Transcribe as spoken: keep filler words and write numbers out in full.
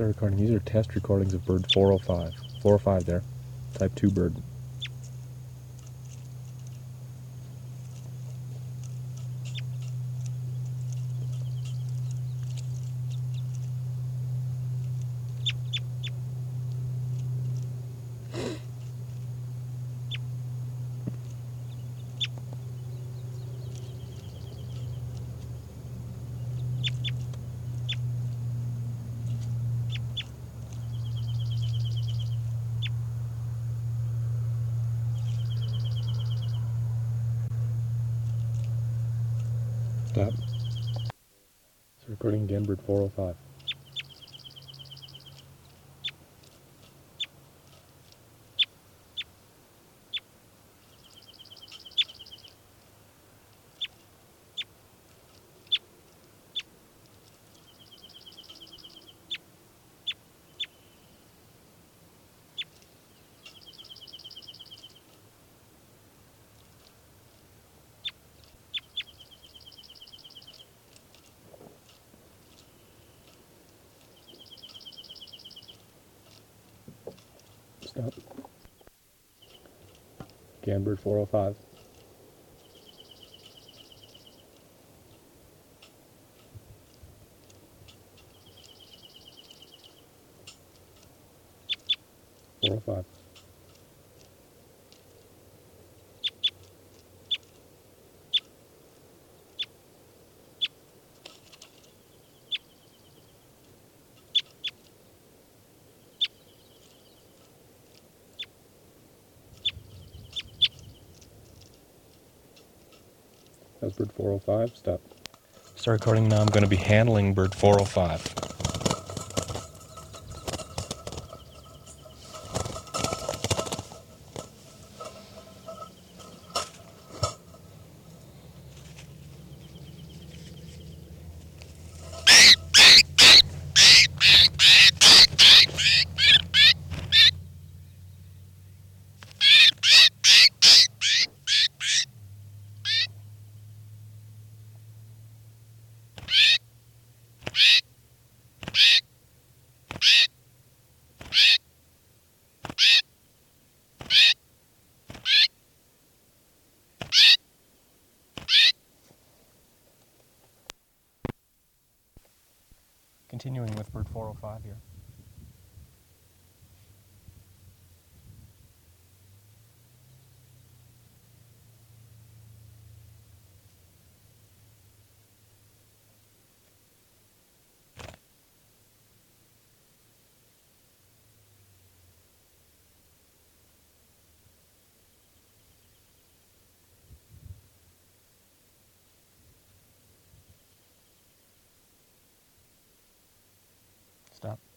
Start recording. These are test recordings of bird four oh five. four oh five there. Type two bird. Stop. It's recording again, bird four oh five. Stop. Again, bird four oh five. four oh five. That's bird four oh five. Stop. Start recording now. I'm going to be handling bird four oh five. Continuing with bird four oh five here. Stop.